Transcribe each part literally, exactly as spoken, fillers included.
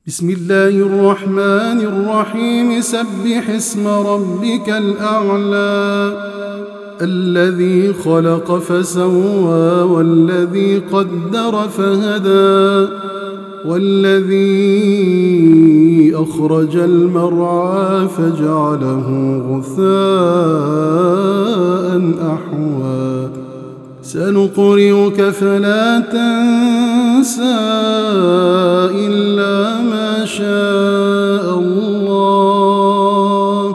بسم الله الرحمن الرحيم سبح اسم ربك الأعلى الذي خلق فسوى والذي قدر فهدى والذي أخرج المرعى فجعله غثاء أحوى سنقرئك فلا تنسى إلا ما شاء الله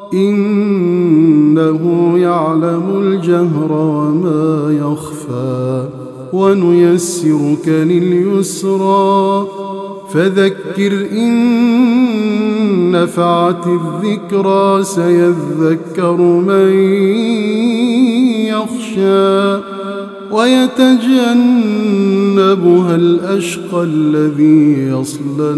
إنه يعلم الجهر وما يخفى ونيسرك لليسرى فذكر إن نفعت الذكرى سيذكر من يخشى ويتجنبها الأشقى الذي يصلى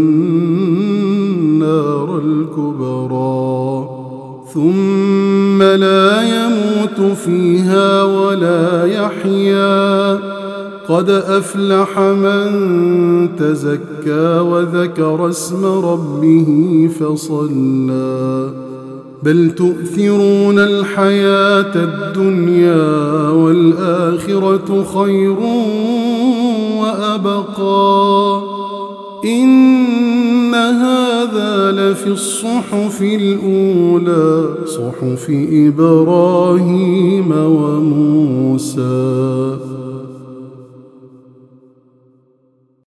النار الكبرى ثم لا يموت فيها ولا يحيا قد أفلح من تزكى وذكر اسم ربه فصلى بل تؤثرون الحياة الدنيا والآخرة خير وأبقى إن هذا لفي الصحف الأولى صحف إبراهيم وموسى.